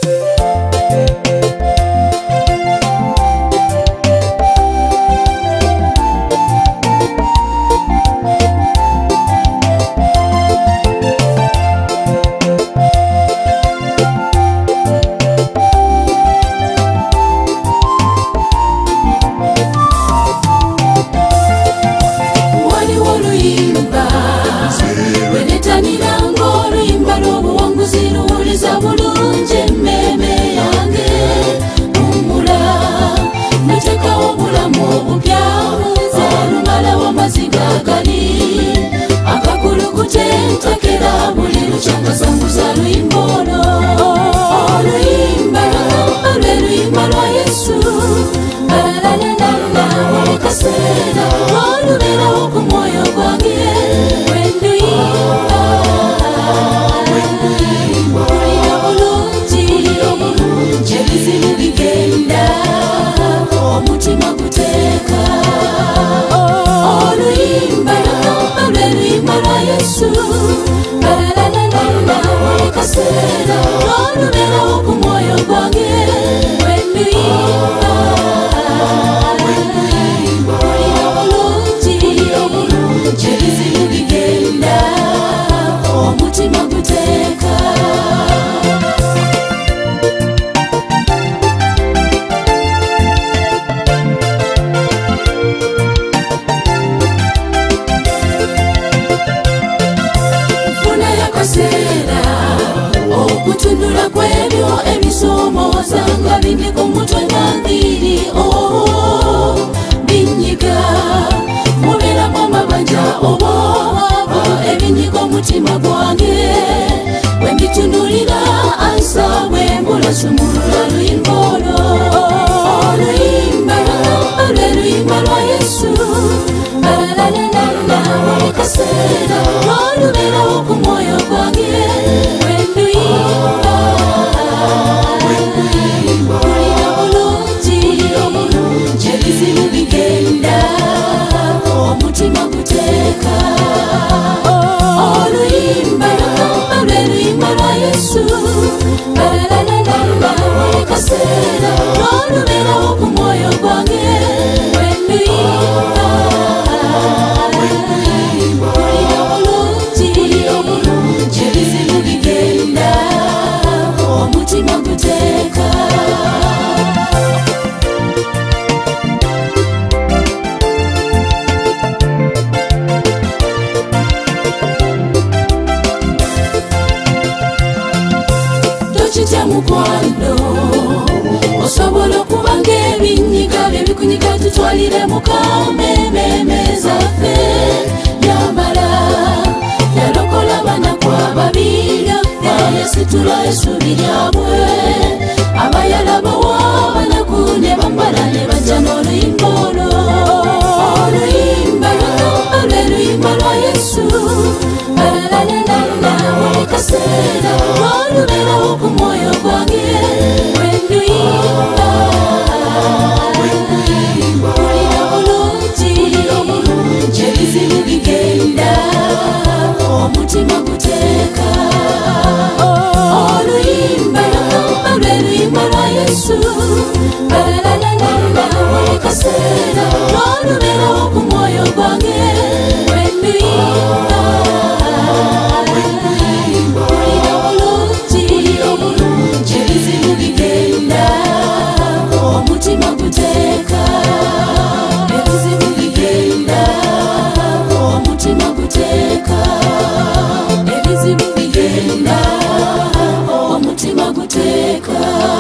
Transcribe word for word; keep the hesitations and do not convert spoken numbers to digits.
Okutundula kwebyo ebisomo sanga bindi ku mutwe ngambiri oh binyiga mubera mama banja obo ebinyiga omutima gwange wembitundulira ansa wembula sumulula lwimbolo oluyimba oluyimba lwa Yesu alalalala walekasera olubera ku mwoyo gwange omutima guteka oluyimba oluyimba lwa Yesu alalalala walekasera olubera ku mwoyo gwange omutima guteka tochitya mukwano osobola okubanga ebinyiga bye bikunyiga tutwalire mukamememe zaffe yamala yalokola banaku ababiri yasitula essubi lyabwe abayala bawa banaku ne bambala ne bajja n'oluyimba olwo oluyimba oluyimba lwa Yesu alalalala walekasera oluberawo ku mwoyo gwange wenduyimba ulira bulungi ebizibu bigenda omutima guteka oluyimba oluyimba lwa Yesu alalalala walekasera oluberawo ku mwoyo gwange wenduyimba ulira bulungi ebizibu bigenda omutima guteka ebizibu bigenda omutima guteka ebizibu bigenda omutima guteka